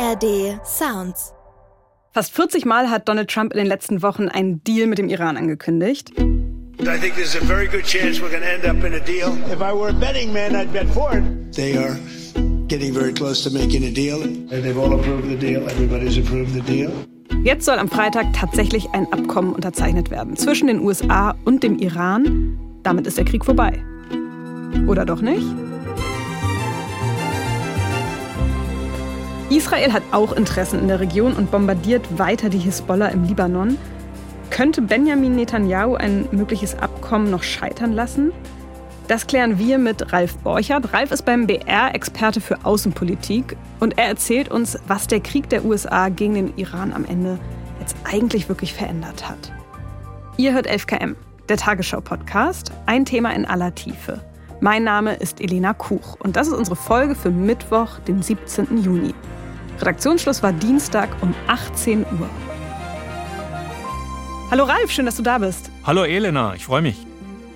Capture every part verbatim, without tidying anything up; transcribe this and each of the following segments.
A R D Sounds. Fast vierzig Mal hat Donald Trump in den letzten Wochen einen Deal mit dem Iran angekündigt. I think there's a very good chance we're going to end up in a deal. If I were a betting man, I'd bet for it. They are getting very close to making a deal. And they've all approved the deal. Everybody's approved the deal. Jetzt soll am Freitag tatsächlich ein Abkommen unterzeichnet werden zwischen den U S A und dem Iran. Damit ist der Krieg vorbei. Oder doch nicht? Israel hat auch Interessen in der Region und bombardiert weiter die Hisbollah im Libanon. Könnte Benjamin Netanyahu ein mögliches Abkommen noch scheitern lassen? Das klären wir mit Ralf Borchert. Ralf ist beim B R Experte für Außenpolitik und er erzählt uns, was der Krieg der U S A gegen den Iran am Ende jetzt eigentlich wirklich verändert hat. Ihr hört elf K M, der Tagesschau-Podcast, ein Thema in aller Tiefe. Mein Name ist Elena Kuch und das ist unsere Folge für Mittwoch, den siebzehnten Juni. Redaktionsschluss war Dienstag um achtzehn Uhr. Hallo Ralf, schön, dass du da bist. Hallo Elena, ich freue mich.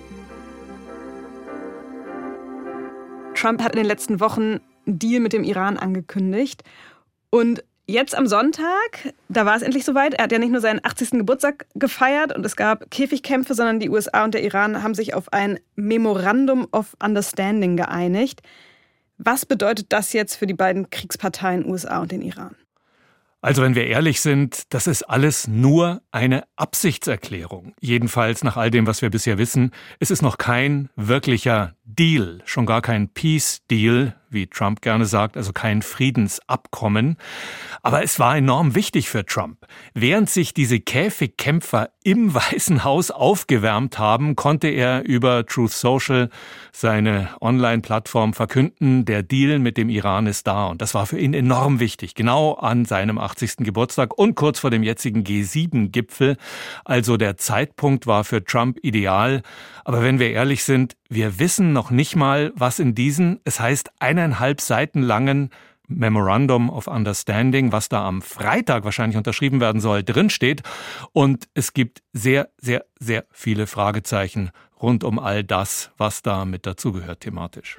Trump hat in den letzten Wochen einen Deal mit dem Iran angekündigt. Und jetzt am Sonntag, da war es endlich soweit. Er hat ja nicht nur seinen achtzigsten Geburtstag gefeiert und es gab Käfigkämpfe, sondern die U S A und der Iran haben sich auf ein Memorandum of Understanding geeinigt. Was bedeutet das jetzt für die beiden Kriegsparteien U S A und den Iran? Also wenn wir ehrlich sind, das ist alles nur eine Absichtserklärung. Jedenfalls nach all dem, was wir bisher wissen. Es ist noch kein wirklicher Deal, schon gar kein Peace Deal, wie Trump gerne sagt, also kein Friedensabkommen. Aber es war enorm wichtig für Trump. Während sich diese Käfigkämpfer im Weißen Haus aufgewärmt haben, konnte er über Truth Social, seine Online-Plattform, verkünden, der Deal mit dem Iran ist da. Und das war für ihn enorm wichtig, genau an seinem achtzigsten Geburtstag und kurz vor dem jetzigen G sieben Gipfel. Also der Zeitpunkt war für Trump ideal. Aber wenn wir ehrlich sind, wir wissen noch nicht mal, was in diesen, es heißt eineinhalb Seiten langen Memorandum of Understanding, was da am Freitag wahrscheinlich unterschrieben werden soll, drinsteht. Und es gibt sehr, sehr, sehr viele Fragezeichen rund um all das, was da mit dazugehört thematisch.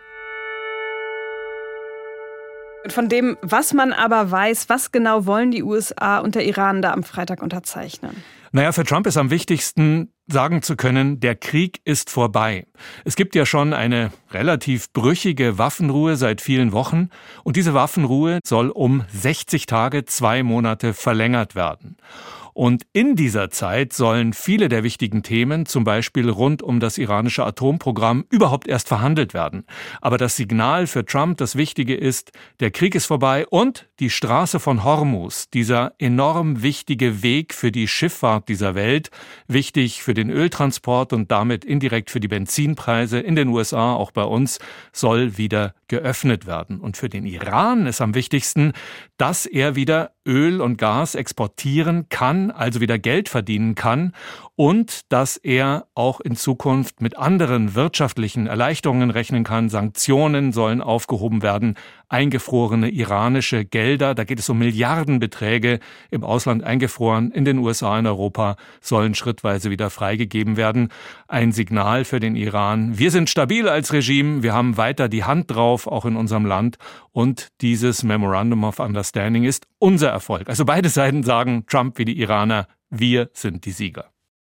Von dem, was man aber weiß, was genau wollen die U S A und der Iran da am Freitag unterzeichnen? Naja, für Trump ist am wichtigsten, sagen zu können, der Krieg ist vorbei. Es gibt ja schon eine relativ brüchige Waffenruhe seit vielen Wochen und diese Waffenruhe soll um sechzig Tage, zwei Monate verlängert werden. Und in dieser Zeit sollen viele der wichtigen Themen, zum Beispiel rund um das iranische Atomprogramm, überhaupt erst verhandelt werden. Aber das Signal für Trump, das Wichtige ist, der Krieg ist vorbei und die Straße von Hormuz, dieser enorm wichtige Weg für die Schifffahrt dieser Welt, wichtig für den Öltransport und damit indirekt für die Benzinpreise in den U S A, auch bei uns, soll wieder geöffnet werden. Und für den Iran ist am wichtigsten, dass er wieder Öl und Gas exportieren kann, also wieder Geld verdienen kann und dass er auch in Zukunft mit anderen wirtschaftlichen Erleichterungen rechnen kann. Sanktionen sollen aufgehoben werden, eingefrorene iranische Gelder, da geht es um Milliardenbeträge im Ausland eingefroren, in den U S A, in Europa, sollen schrittweise wieder freigegeben werden. Ein Signal für den Iran. Wir sind stabil als Regime, wir haben weiter die Hand drauf, auch in unserem Land und dieses Memorandum of Understanding ist unser Erfolg. Also beide Seiten sagen, Trump wie die Iraner, wir sind die Sieger.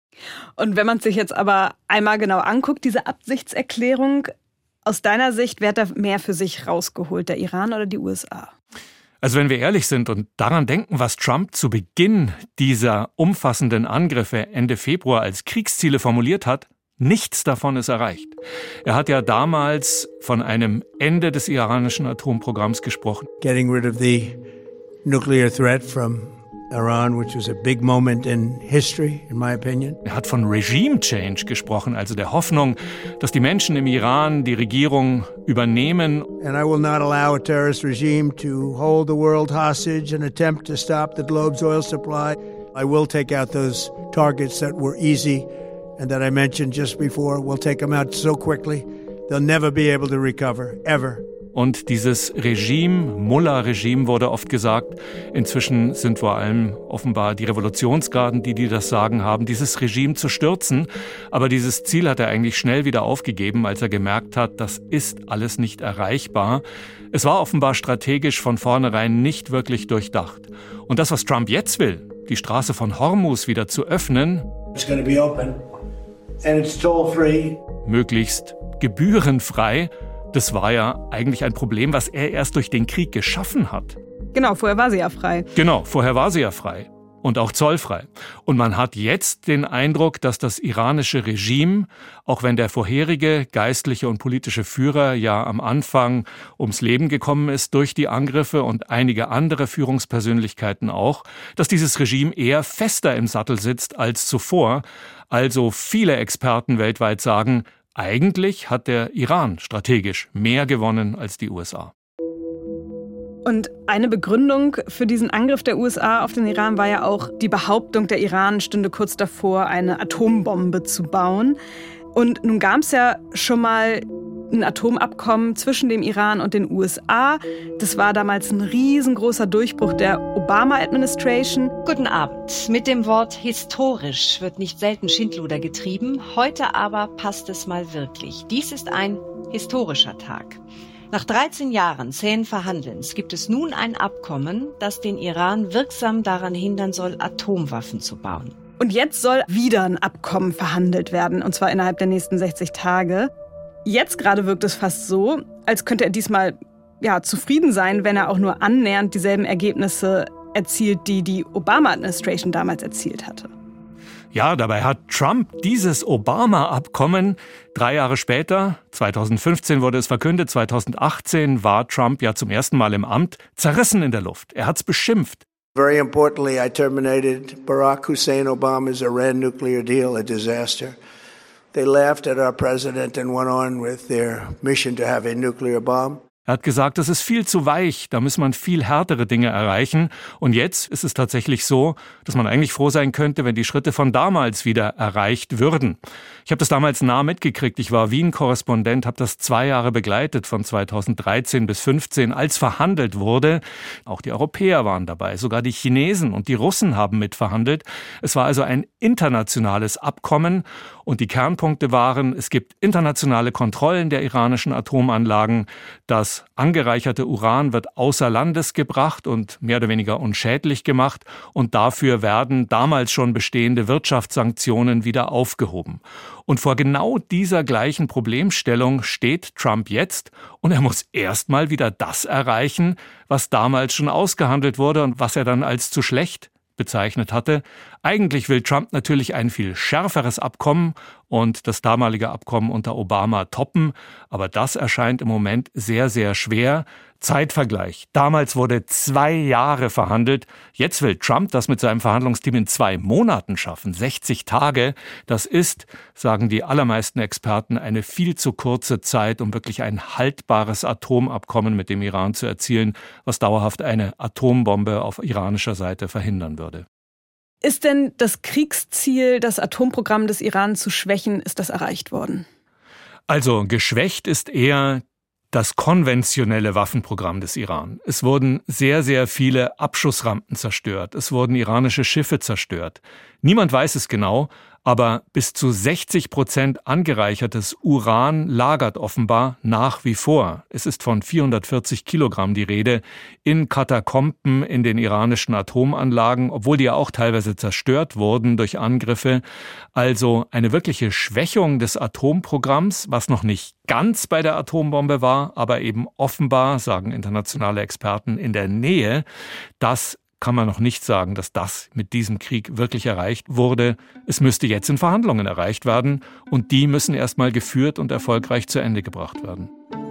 Und wenn man sich jetzt aber einmal genau anguckt, diese Absichtserklärung, aus deiner Sicht, wer hat da mehr für sich rausgeholt, der Iran oder die U S A? Also wenn wir ehrlich sind und daran denken, was Trump zu Beginn dieser umfassenden Angriffe Ende Februar als Kriegsziele formuliert hat, nichts davon ist erreicht. Er hat ja damals von einem Ende des iranischen Atomprogramms gesprochen. Getting rid of the nuclear threat from Iran, which was a big moment in history, in my opinion. Er hat von Regime Change gesprochen, also der Hoffnung, dass die Menschen im Iran die Regierung übernehmen. And I will not allow a terrorist regime to hold the world hostage and attempt to stop the globe's oil supply. I will take out those targets that were easy and that I mentioned just before. We'll take them out so quickly, they'll never be able to recover, ever. Und dieses Regime, Mullah-Regime wurde oft gesagt, inzwischen sind vor allem offenbar die Revolutionsgarden, die, die das Sagen haben, dieses Regime zu stürzen. Aber dieses Ziel hat er eigentlich schnell wieder aufgegeben, als er gemerkt hat, das ist alles nicht erreichbar. Es war offenbar strategisch von vornherein nicht wirklich durchdacht. Und das, was Trump jetzt will, die Straße von Hormuz wieder zu öffnen, It's going to be open and it's toll-free. Möglichst gebührenfrei, das war ja eigentlich ein Problem, was er erst durch den Krieg geschaffen hat. Genau, vorher war sie ja frei. Genau, vorher war sie ja frei und auch zollfrei. Und man hat jetzt den Eindruck, dass das iranische Regime, auch wenn der vorherige geistliche und politische Führer ja am Anfang ums Leben gekommen ist durch die Angriffe und einige andere Führungspersönlichkeiten auch, dass dieses Regime eher fester im Sattel sitzt als zuvor. Also viele Experten weltweit sagen, eigentlich hat der Iran strategisch mehr gewonnen als die U S A. Und eine Begründung für diesen Angriff der U S A auf den Iran war ja auch die Behauptung, der Iran stünde kurz davor, eine Atombombe zu bauen. Und nun gab es ja schon mal ein Atomabkommen zwischen dem Iran und den U S A. Das war damals ein riesengroßer Durchbruch der Obama-Administration. Guten Abend. Mit dem Wort historisch wird nicht selten Schindluder getrieben. Heute aber passt es mal wirklich. Dies ist ein historischer Tag. Nach dreizehn Jahren zähen Verhandelns gibt es nun ein Abkommen, das den Iran wirksam daran hindern soll, Atomwaffen zu bauen. Und jetzt soll wieder ein Abkommen verhandelt werden, und zwar innerhalb der nächsten sechzig Tage. Jetzt gerade wirkt es fast so, als könnte er diesmal ja, zufrieden sein, wenn er auch nur annähernd dieselben Ergebnisse erzielt, die die Obama-Administration damals erzielt hatte. Ja, dabei hat Trump dieses Obama-Abkommen drei Jahre später, zweitausendfünfzehn wurde es verkündet, zweitausendachtzehn war Trump ja zum ersten Mal im Amt, zerrissen in der Luft. Er hat's beschimpft. Very importantly, I terminated Barack Hussein Obama's Iran nuclear deal, a disaster. They laughed at our president and went on with their mission to have a nuclear bomb. Er hat gesagt, das ist viel zu weich, da muss man viel härtere Dinge erreichen. Und jetzt ist es tatsächlich so, dass man eigentlich froh sein könnte, wenn die Schritte von damals wieder erreicht würden. Ich habe das damals nah mitgekriegt. Ich war Wien-Korrespondent, habe das zwei Jahre begleitet, von zweitausenddreizehn bis fünfzehn, als verhandelt wurde. Auch die Europäer waren dabei, sogar die Chinesen und die Russen haben mitverhandelt. Es war also ein internationales Abkommen. Und die Kernpunkte waren, es gibt internationale Kontrollen der iranischen Atomanlagen, das angereicherte Uran wird außer Landes gebracht und mehr oder weniger unschädlich gemacht und dafür werden damals schon bestehende Wirtschaftssanktionen wieder aufgehoben. Und vor genau dieser gleichen Problemstellung steht Trump jetzt und er muss erstmal wieder das erreichen, was damals schon ausgehandelt wurde und was er dann als zu schlecht bezeichnet hatte. Eigentlich will Trump natürlich ein viel schärferes Abkommen und das damalige Abkommen unter Obama toppen, aber das erscheint im Moment sehr, sehr schwer. Zeitvergleich. Damals wurde zwei Jahre verhandelt. Jetzt will Trump das mit seinem Verhandlungsteam in zwei Monaten schaffen. sechzig Tage. Das ist, sagen die allermeisten Experten, eine viel zu kurze Zeit, um wirklich ein haltbares Atomabkommen mit dem Iran zu erzielen, was dauerhaft eine Atombombe auf iranischer Seite verhindern würde. Ist denn das Kriegsziel, das Atomprogramm des Iran zu schwächen, ist das erreicht worden? Also geschwächt ist eher das konventionelle Waffenprogramm des Iran. Es wurden sehr, sehr viele Abschussrampen zerstört. Es wurden iranische Schiffe zerstört. Niemand weiß es genau, aber bis zu sechzig Prozent angereichertes Uran lagert offenbar nach wie vor. Es ist von vierhundertvierzig Kilogramm die Rede in Katakomben in den iranischen Atomanlagen, obwohl die ja auch teilweise zerstört wurden durch Angriffe. Also eine wirkliche Schwächung des Atomprogramms, was noch nicht ganz bei der Atombombe war, aber eben offenbar, sagen internationale Experten, in der Nähe. Das kann man noch nicht sagen, dass das mit diesem Krieg wirklich erreicht wurde. Es müsste jetzt in Verhandlungen erreicht werden und die müssen erstmal geführt und erfolgreich zu Ende gebracht werden.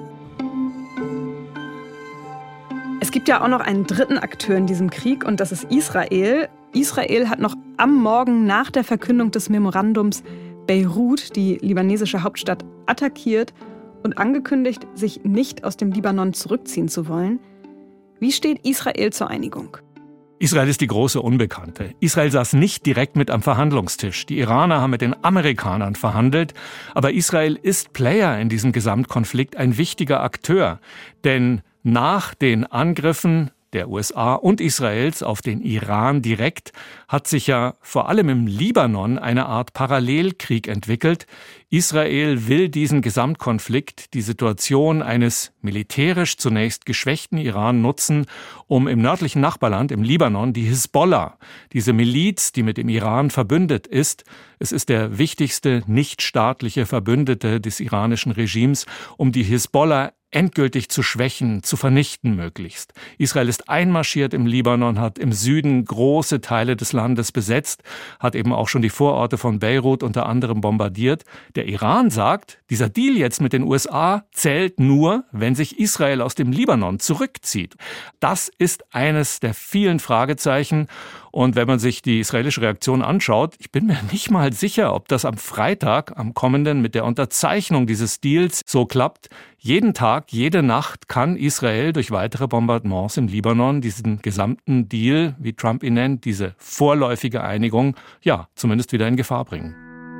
Es gibt ja auch noch einen dritten Akteur in diesem Krieg und das ist Israel. Israel hat noch am Morgen nach der Verkündung des Memorandums Beirut, die libanesische Hauptstadt, attackiert und angekündigt, sich nicht aus dem Libanon zurückziehen zu wollen. Wie steht Israel zur Einigung? Israel ist die große Unbekannte. Israel saß nicht direkt mit am Verhandlungstisch. Die Iraner haben mit den Amerikanern verhandelt. Aber Israel ist Player in diesem Gesamtkonflikt, ein wichtiger Akteur. Denn nach den Angriffen der U S A und Israels auf den Iran direkt hat sich ja vor allem im Libanon eine Art Parallelkrieg entwickelt. Israel will diesen Gesamtkonflikt, die Situation eines militärisch zunächst geschwächten Iran nutzen, um im nördlichen Nachbarland, im Libanon, die Hisbollah, diese Miliz, die mit dem Iran verbündet ist, es ist der wichtigste nichtstaatliche Verbündete des iranischen Regimes, um die Hisbollah endgültig zu schwächen, zu vernichten möglichst. Israel ist einmarschiert im Libanon, hat im Süden große Teile des Landes besetzt, hat eben auch schon die Vororte von Beirut unter anderem bombardiert. Der Iran sagt, dieser Deal jetzt mit den U S A zählt nur, wenn sich Israel aus dem Libanon zurückzieht. Das ist eines der vielen Fragezeichen. Und wenn man sich die israelische Reaktion anschaut, ich bin mir nicht mal sicher, ob das am Freitag, am kommenden, mit der Unterzeichnung dieses Deals so klappt. Jeden Tag, jede Nacht kann Israel durch weitere Bombardements im Libanon diesen gesamten Deal, wie Trump ihn nennt, diese vorläufige Einigung, ja, zumindest wieder in Gefahr bringen.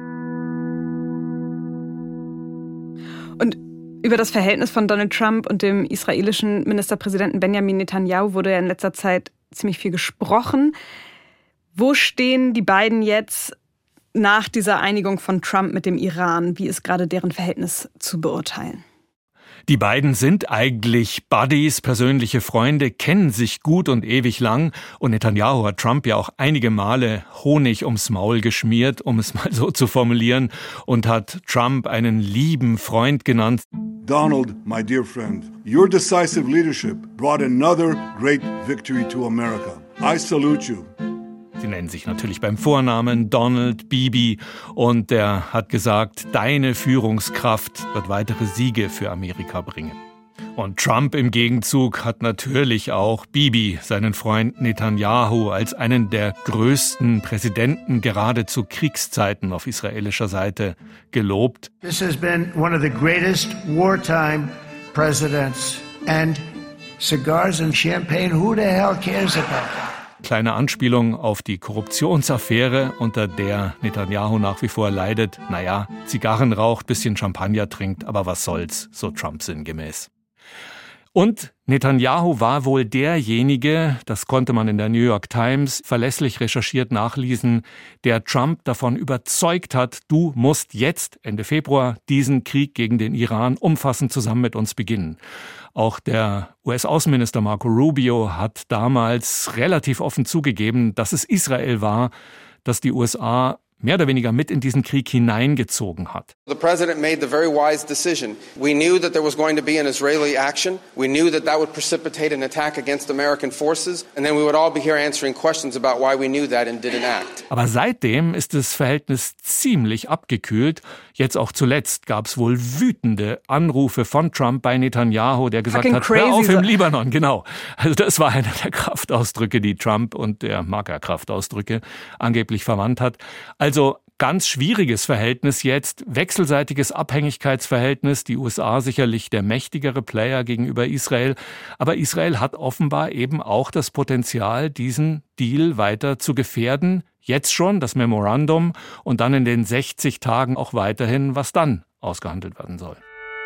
Und über das Verhältnis von Donald Trump und dem israelischen Ministerpräsidenten Benjamin Netanyahu wurde ja in letzter Zeit ziemlich viel gesprochen. Wo stehen die beiden jetzt nach dieser Einigung von Trump mit dem Iran? Wie ist gerade deren Verhältnis zu beurteilen? Die beiden sind eigentlich Buddies, persönliche Freunde, kennen sich gut und ewig lang. Und Netanyahu hat Trump ja auch einige Male Honig ums Maul geschmiert, um es mal so zu formulieren, und hat Trump einen lieben Freund genannt. Donald, my dear friend, your decisive leadership brought another great victory to America. I salute you. Sie nennen sich natürlich beim Vornamen Donald, Bibi, und er hat gesagt, deine Führungskraft wird weitere Siege für Amerika bringen. Und Trump im Gegenzug hat natürlich auch Bibi, seinen Freund Netanyahu, als einen der größten Präsidenten gerade zu Kriegszeiten auf israelischer Seite gelobt. This has been one of the greatest wartime presidents, and cigars and champagne, who the hell cares about that? Kleine Anspielung auf die Korruptionsaffäre, unter der Netanyahu nach wie vor leidet. Naja, Zigarren raucht, bisschen Champagner trinkt, aber was soll's, so Trump sinngemäß. Und Netanyahu war wohl derjenige, das konnte man in der New York Times verlässlich recherchiert nachlesen, der Trump davon überzeugt hat, du musst jetzt, Ende Februar, diesen Krieg gegen den Iran umfassend zusammen mit uns beginnen. Auch der U S-Außenminister Marco Rubio hat damals relativ offen zugegeben, dass es Israel war, das die U S A mehr oder weniger mit in diesen Krieg hineingezogen hat. The president made the very wise decision. We knew that there was going to be an Israeli action. We knew that that would precipitate an attack against American forces, and then we would all be here answering questions about why we knew that and didn't act. Aber seitdem ist das Verhältnis ziemlich abgekühlt. Jetzt auch zuletzt gab es wohl wütende Anrufe von Trump bei Netanyahu, der gesagt Fucking hat, hör auf crazy. im Libanon, genau. Also das war einer der Kraftausdrücke, die Trump, und der mag ja Kraftausdrücke, angeblich verwandt hat. Also ganz schwieriges Verhältnis jetzt, wechselseitiges Abhängigkeitsverhältnis, die U S A sicherlich der mächtigere Player gegenüber Israel, aber Israel hat offenbar eben auch das Potenzial, diesen Deal weiter zu gefährden, jetzt schon das Memorandum und dann in den sechzig Tagen auch weiterhin, was dann ausgehandelt werden soll.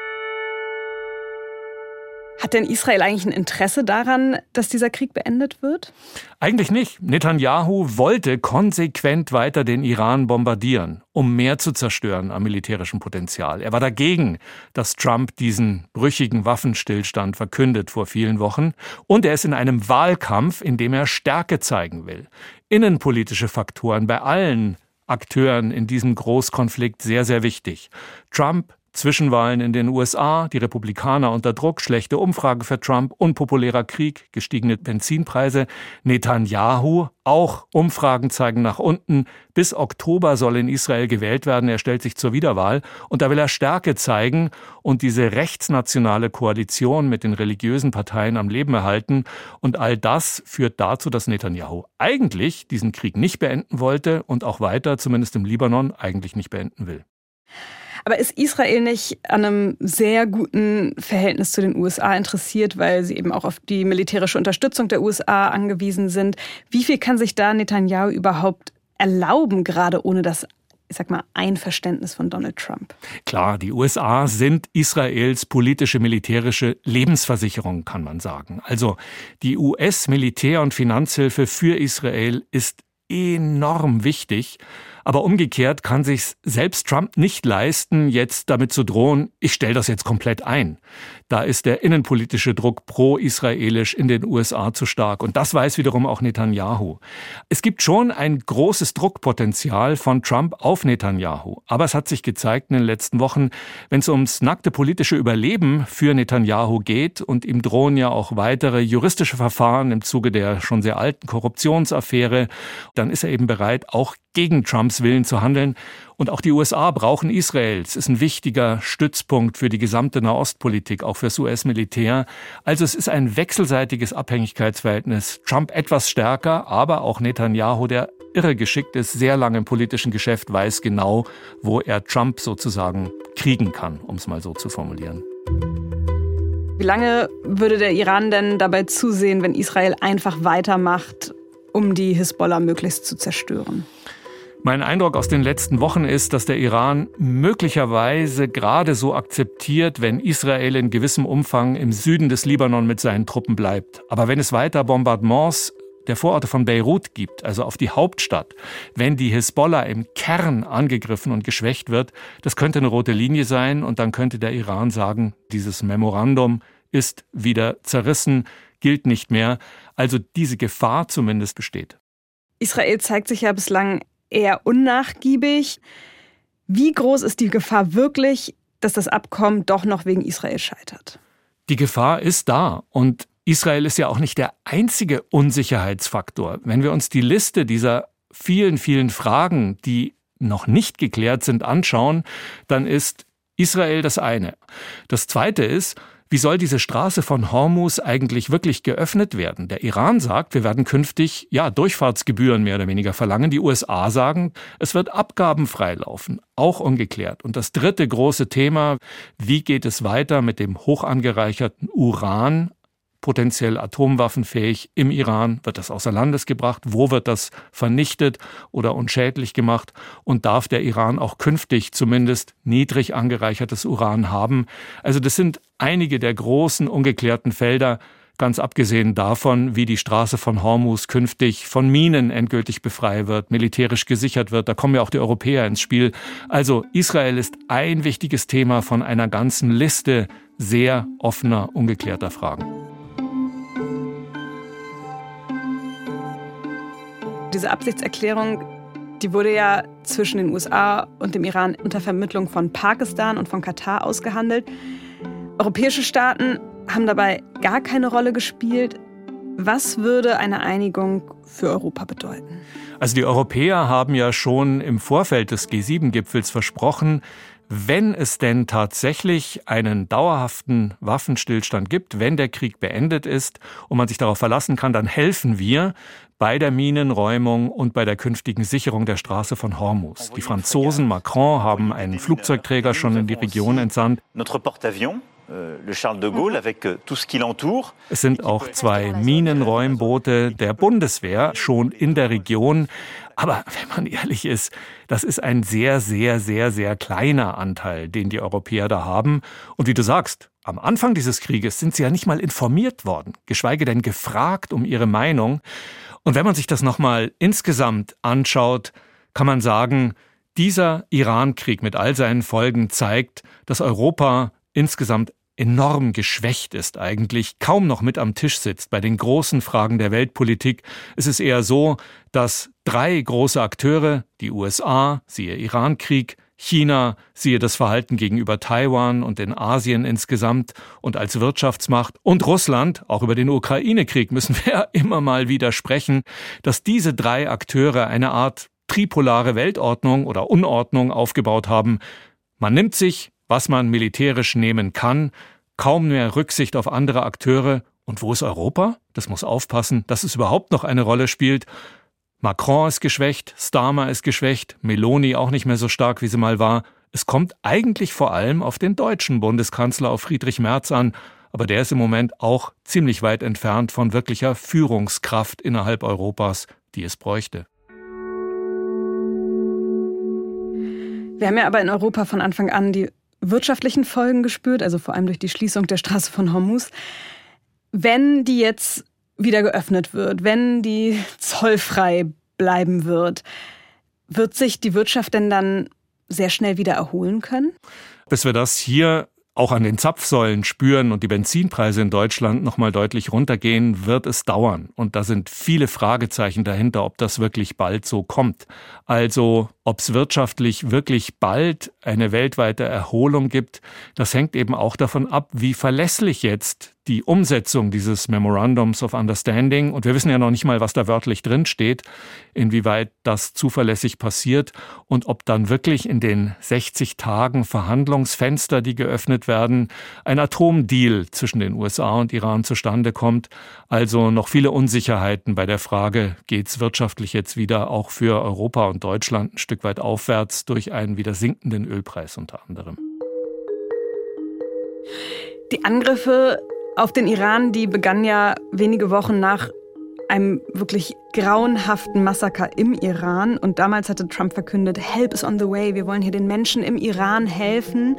Hat denn Israel eigentlich ein Interesse daran, dass dieser Krieg beendet wird? Eigentlich nicht. Netanyahu wollte konsequent weiter den Iran bombardieren, um mehr zu zerstören am militärischen Potenzial. Er war dagegen, dass Trump diesen brüchigen Waffenstillstand verkündet vor vielen Wochen. Und er ist in einem Wahlkampf, in dem er Stärke zeigen will. Innenpolitische Faktoren bei allen Akteuren in diesem Großkonflikt sehr, sehr wichtig. Trump, Zwischenwahlen in den U S A, die Republikaner unter Druck, schlechte Umfrage für Trump, unpopulärer Krieg, gestiegene Benzinpreise. Netanyahu, auch Umfragen zeigen nach unten. Bis Oktober soll in Israel gewählt werden. Er stellt sich zur Wiederwahl. Und da will er Stärke zeigen und diese rechtsnationale Koalition mit den religiösen Parteien am Leben erhalten. Und all das führt dazu, dass Netanyahu eigentlich diesen Krieg nicht beenden wollte und auch weiter, zumindest im Libanon, eigentlich nicht beenden will. Aber ist Israel nicht an einem sehr guten Verhältnis zu den U S A interessiert, weil sie eben auch auf die militärische Unterstützung der U S A angewiesen sind? Wie viel kann sich da Netanyahu überhaupt erlauben, gerade ohne das, ich sag mal, Einverständnis von Donald Trump? Klar, die U S A sind Israels politische, militärische Lebensversicherung, kann man sagen. Also die U S-Militär- und Finanzhilfe für Israel ist enorm wichtig. Aber umgekehrt kann sich selbst Trump nicht leisten, jetzt damit zu drohen, ich stelle das jetzt komplett ein. Da ist der innenpolitische Druck pro-israelisch in den U S A zu stark. Und das weiß wiederum auch Netanyahu. Es gibt schon ein großes Druckpotenzial von Trump auf Netanyahu. Aber es hat sich gezeigt in den letzten Wochen, wenn es ums nackte politische Überleben für Netanyahu geht, und ihm drohen ja auch weitere juristische Verfahren im Zuge der schon sehr alten Korruptionsaffäre, dann ist er eben bereit, auch gegen Trumps Willen zu handeln. Und auch die U S A brauchen Israel. Es ist ein wichtiger Stützpunkt für die gesamte Nahostpolitik, auch fürs U S-Militär. Also es ist ein wechselseitiges Abhängigkeitsverhältnis. Trump etwas stärker, aber auch Netanyahu, der irre geschickt ist, sehr lange im politischen Geschäft, weiß genau, wo er Trump sozusagen kriegen kann, um es mal so zu formulieren. Wie lange würde der Iran denn dabei zusehen, wenn Israel einfach weitermacht, um die Hisbollah möglichst zu zerstören? Mein Eindruck aus den letzten Wochen ist, dass der Iran möglicherweise gerade so akzeptiert, wenn Israel in gewissem Umfang im Süden des Libanon mit seinen Truppen bleibt. Aber wenn es weiter Bombardements der Vororte von Beirut gibt, also auf die Hauptstadt, wenn die Hisbollah im Kern angegriffen und geschwächt wird, das könnte eine rote Linie sein, und dann könnte der Iran sagen, dieses Memorandum ist wieder zerrissen, gilt nicht mehr. Also diese Gefahr zumindest besteht. Israel zeigt sich ja bislang eher unnachgiebig. Wie groß ist die Gefahr wirklich, dass das Abkommen doch noch wegen Israel scheitert? Die Gefahr ist da, und Israel ist ja auch nicht der einzige Unsicherheitsfaktor. Wenn wir uns die Liste dieser vielen, vielen Fragen, die noch nicht geklärt sind, anschauen, dann ist Israel das eine. Das zweite ist, wie soll diese Straße von Hormuz eigentlich wirklich geöffnet werden? Der Iran sagt, wir werden künftig ja Durchfahrtsgebühren mehr oder weniger verlangen. Die U S A sagen, es wird abgabenfrei laufen. Auch ungeklärt. Und das dritte große Thema, wie geht es weiter mit dem hoch angereicherten Uran, potenziell atomwaffenfähig im Iran? Wird das außer Landes gebracht? Wo wird das vernichtet oder unschädlich gemacht? Und darf der Iran auch künftig zumindest niedrig angereichertes Uran haben? Also das sind einige der großen ungeklärten Felder, ganz abgesehen davon, wie die Straße von Hormuz künftig von Minen endgültig befreit wird, militärisch gesichert wird. Da kommen ja auch die Europäer ins Spiel. Also Israel ist ein wichtiges Thema von einer ganzen Liste sehr offener, ungeklärter Fragen. Diese Absichtserklärung, die wurde ja zwischen den U S A und dem Iran unter Vermittlung von Pakistan und von Katar ausgehandelt. Europäische Staaten haben dabei gar keine Rolle gespielt. Was würde eine Einigung für Europa bedeuten? Also die Europäer haben ja schon im Vorfeld des G sieben Gipfels versprochen, wenn es denn tatsächlich einen dauerhaften Waffenstillstand gibt, wenn der Krieg beendet ist und man sich darauf verlassen kann, dann helfen wir bei der Minenräumung und bei der künftigen Sicherung der Straße von Hormuz. Die Franzosen, Macron, haben einen Flugzeugträger schon in die Region entsandt. Es sind auch zwei Minenräumboote der Bundeswehr schon in der Region. Aber wenn man ehrlich ist, das ist ein sehr, sehr, sehr, sehr kleiner Anteil, den die Europäer da haben. Und wie du sagst, am Anfang dieses Krieges sind sie ja nicht mal informiert worden, geschweige denn gefragt um ihre Meinung. Und wenn man sich das nochmal insgesamt anschaut, kann man sagen, dieser Iran-Krieg mit all seinen Folgen zeigt, dass Europa insgesamt enorm geschwächt ist eigentlich, kaum noch mit am Tisch sitzt bei den großen Fragen der Weltpolitik. Es ist eher so, dass drei große Akteure, die U S A, siehe Iran-Krieg, China, siehe das Verhalten gegenüber Taiwan und in Asien insgesamt und als Wirtschaftsmacht, und Russland, auch über den Ukraine-Krieg müssen wir ja immer mal wieder sprechen, dass diese drei Akteure eine Art tripolare Weltordnung oder Unordnung aufgebaut haben. Man nimmt sich, was man militärisch nehmen kann, kaum mehr Rücksicht auf andere Akteure. Und wo ist Europa? Das muss aufpassen, dass es überhaupt noch eine Rolle spielt. Macron ist geschwächt, Starmer ist geschwächt, Meloni auch nicht mehr so stark, wie sie mal war. Es kommt eigentlich vor allem auf den deutschen Bundeskanzler, auf Friedrich Merz an, aber der ist im Moment auch ziemlich weit entfernt von wirklicher Führungskraft innerhalb Europas, die es bräuchte. Wir haben ja aber in Europa von Anfang an die wirtschaftlichen Folgen gespürt, also vor allem durch die Schließung der Straße von Hormuz. Wenn die jetzt wieder geöffnet wird, wenn die zollfrei bleiben wird, wird sich die Wirtschaft denn dann sehr schnell wieder erholen können? Bis wir das hier auch an den Zapfsäulen spüren und die Benzinpreise in Deutschland noch mal deutlich runtergehen, wird es dauern. Und da sind viele Fragezeichen dahinter, ob das wirklich bald so kommt. Also, ob es wirtschaftlich wirklich bald eine weltweite Erholung gibt, das hängt eben auch davon ab, wie verlässlich jetzt die Umsetzung dieses Memorandums of Understanding, und wir wissen ja noch nicht mal, was da wörtlich drin steht, inwieweit das zuverlässig passiert und ob dann wirklich in den sechzig Tagen Verhandlungsfenster, die geöffnet werden, ein Atomdeal zwischen den U S A und Iran zustande kommt. Also noch viele Unsicherheiten bei der Frage, geht's wirtschaftlich jetzt wieder auch für Europa und Deutschland ein Stück weit aufwärts durch einen wieder sinkenden Ölpreis unter anderem. Die Angriffe auf den Iran, die begannen ja wenige Wochen nach einem wirklich grauenhaften Massaker im Iran. Und damals hatte Trump verkündet, Help is on the way, wir wollen hier den Menschen im Iran helfen.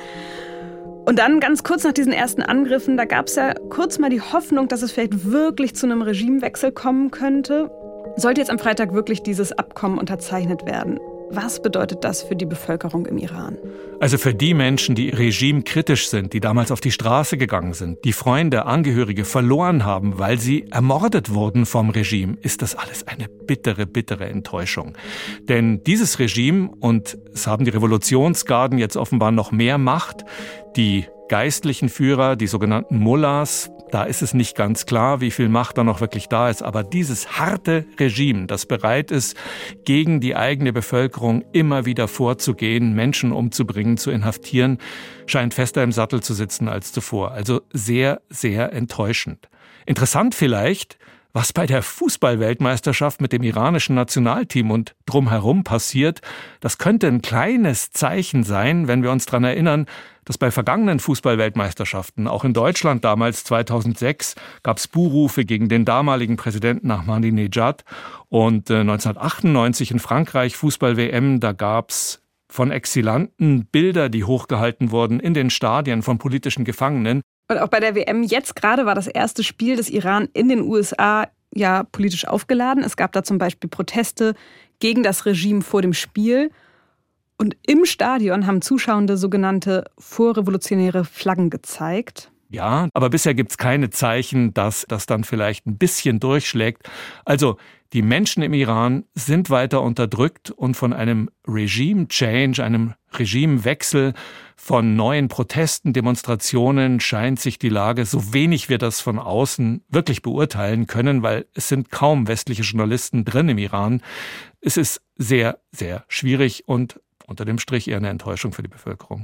Und dann ganz kurz nach diesen ersten Angriffen, da gab es ja kurz mal die Hoffnung, dass es vielleicht wirklich zu einem Regimewechsel kommen könnte. Sollte jetzt am Freitag wirklich dieses Abkommen unterzeichnet werden? Was bedeutet das für die Bevölkerung im Iran? Also für die Menschen, die regimekritisch sind, die damals auf die Straße gegangen sind, die Freunde, Angehörige verloren haben, weil sie ermordet wurden vom Regime, ist das alles eine bittere, bittere Enttäuschung. Denn dieses Regime, und es haben die Revolutionsgarden jetzt offenbar noch mehr Macht, die geistlichen Führer, die sogenannten Mullahs, da ist es nicht ganz klar, wie viel Macht da noch wirklich da ist. Aber dieses harte Regime, das bereit ist, gegen die eigene Bevölkerung immer wieder vorzugehen, Menschen umzubringen, zu inhaftieren, scheint fester im Sattel zu sitzen als zuvor. Also sehr, sehr enttäuschend. Interessant vielleicht, was bei der Fußball-Weltmeisterschaft mit dem iranischen Nationalteam und drumherum passiert. Das könnte ein kleines Zeichen sein, wenn wir uns daran erinnern, dass bei vergangenen Fußball-Weltmeisterschaften, auch in Deutschland damals zweitausendsechs, gab es Buhrufe gegen den damaligen Präsidenten Ahmadinejad. Und neunzehnhundertachtundneunzig in Frankreich, Fußball-W M, da gab es von Exilanten Bilder, die hochgehalten wurden in den Stadien von politischen Gefangenen. Und auch bei der W M jetzt gerade war das erste Spiel des Iran in den U S A ja politisch aufgeladen. Es gab da zum Beispiel Proteste gegen das Regime vor dem Spiel. Und im Stadion haben Zuschauende sogenannte vorrevolutionäre Flaggen gezeigt. Ja, aber bisher gibt es keine Zeichen, dass das dann vielleicht ein bisschen durchschlägt. Also die Menschen im Iran sind weiter unterdrückt und von einem Regime-Change, einem Regimewechsel, von neuen Protesten, Demonstrationen scheint sich die Lage, so wenig wir das von außen wirklich beurteilen können, weil es sind kaum westliche Journalisten drin im Iran. Es ist sehr, sehr schwierig und unter dem Strich eher eine Enttäuschung für die Bevölkerung.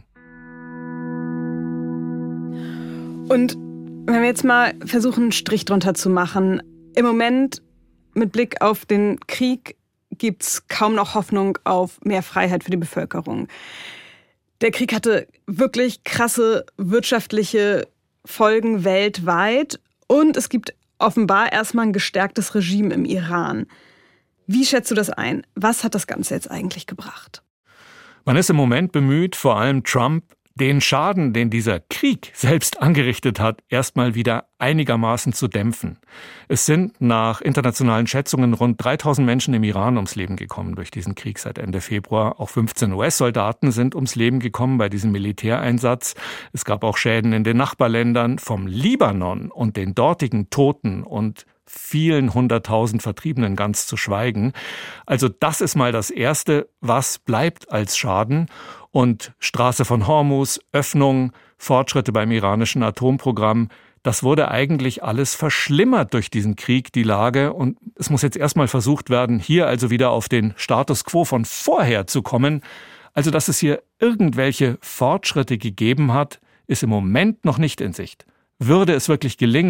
Und wenn wir jetzt mal versuchen, einen Strich drunter zu machen, im Moment mit Blick auf den Krieg gibt es kaum noch Hoffnung auf mehr Freiheit für die Bevölkerung. Der Krieg hatte wirklich krasse wirtschaftliche Folgen weltweit und es gibt offenbar erstmal ein gestärktes Regime im Iran. Wie schätzt du das ein? Was hat das Ganze jetzt eigentlich gebracht? Man ist im Moment bemüht, vor allem Trump, den Schaden, den dieser Krieg selbst angerichtet hat, erstmal wieder einigermaßen zu dämpfen. Es sind nach internationalen Schätzungen rund dreitausend Menschen im Iran ums Leben gekommen durch diesen Krieg seit Ende Februar. Auch fünfzehn U S-Soldaten sind ums Leben gekommen bei diesem Militäreinsatz. Es gab auch Schäden in den Nachbarländern. Vom Libanon und den dortigen Toten und vielen hunderttausend Vertriebenen ganz zu schweigen. Also das ist mal das Erste, was bleibt als Schaden. Und Straße von Hormuz, Öffnung, Fortschritte beim iranischen Atomprogramm, das wurde eigentlich alles verschlimmert durch diesen Krieg, die Lage. Und es muss jetzt erstmal versucht werden, hier also wieder auf den Status quo von vorher zu kommen. Also dass es hier irgendwelche Fortschritte gegeben hat, ist im Moment noch nicht in Sicht. Würde es wirklich gelingen,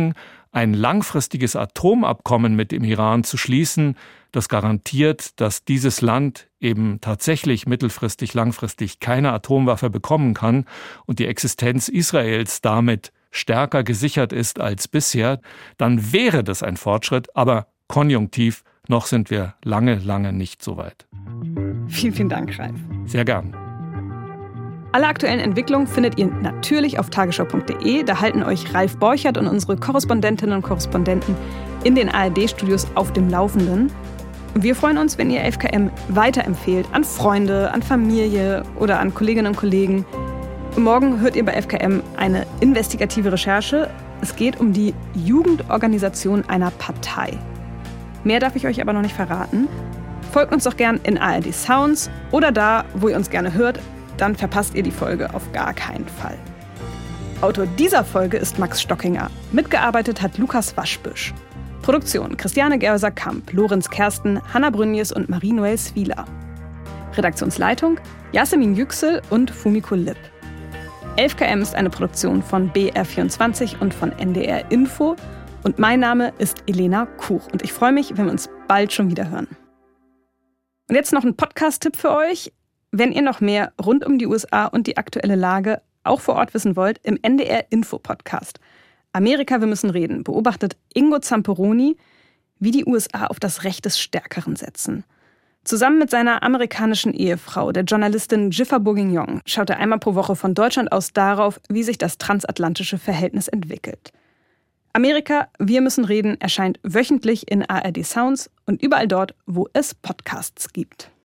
ein langfristiges Atomabkommen mit dem Iran zu schließen, das garantiert, dass dieses Land eben tatsächlich mittelfristig, langfristig keine Atomwaffe bekommen kann und die Existenz Israels damit stärker gesichert ist als bisher, dann wäre das ein Fortschritt, aber konjunktiv, noch sind wir lange, lange nicht so weit. Vielen, vielen Dank, Ralf. Sehr gern. Alle aktuellen Entwicklungen findet ihr natürlich auf tagesschau punkt de. Da halten euch Ralf Borchert und unsere Korrespondentinnen und Korrespondenten in den A R D-Studios auf dem Laufenden. Und wir freuen uns, wenn ihr elf K M weiterempfehlt an Freunde, an Familie oder an Kolleginnen und Kollegen. Morgen hört ihr bei elf K M eine investigative Recherche. Es geht um die Jugendorganisation einer Partei. Mehr darf ich euch aber noch nicht verraten. Folgt uns doch gern in A R D Sounds oder da, wo ihr uns gerne hört. Dann verpasst ihr die Folge auf gar keinen Fall. Autor dieser Folge ist Max Stockinger. Mitgearbeitet hat Lukas Waschbüsch. Produktion Christiane Gerser-Kamp, Lorenz Kersten, Hanna Brünjes und Marie-Noël Swieler. Redaktionsleitung Yasemin Yüksel und Fumiko Lipp. elf K M ist eine Produktion von B R vierundzwanzig und von N D R Info. Und mein Name ist Elena Kuch. Und ich freue mich, wenn wir uns bald schon wieder hören. Und jetzt noch ein Podcast-Tipp für euch. Wenn ihr noch mehr rund um die U S A und die aktuelle Lage auch vor Ort wissen wollt, im N D R Info Podcast Amerika, wir müssen reden, beobachtet Ingo Zamperoni, wie die U S A auf das Recht des Stärkeren setzen. Zusammen mit seiner amerikanischen Ehefrau, der Journalistin Jiffer Bourguignon, schaut er einmal pro Woche von Deutschland aus darauf, wie sich das transatlantische Verhältnis entwickelt. Amerika, wir müssen reden erscheint wöchentlich in A R D Sounds und überall dort, wo es Podcasts gibt.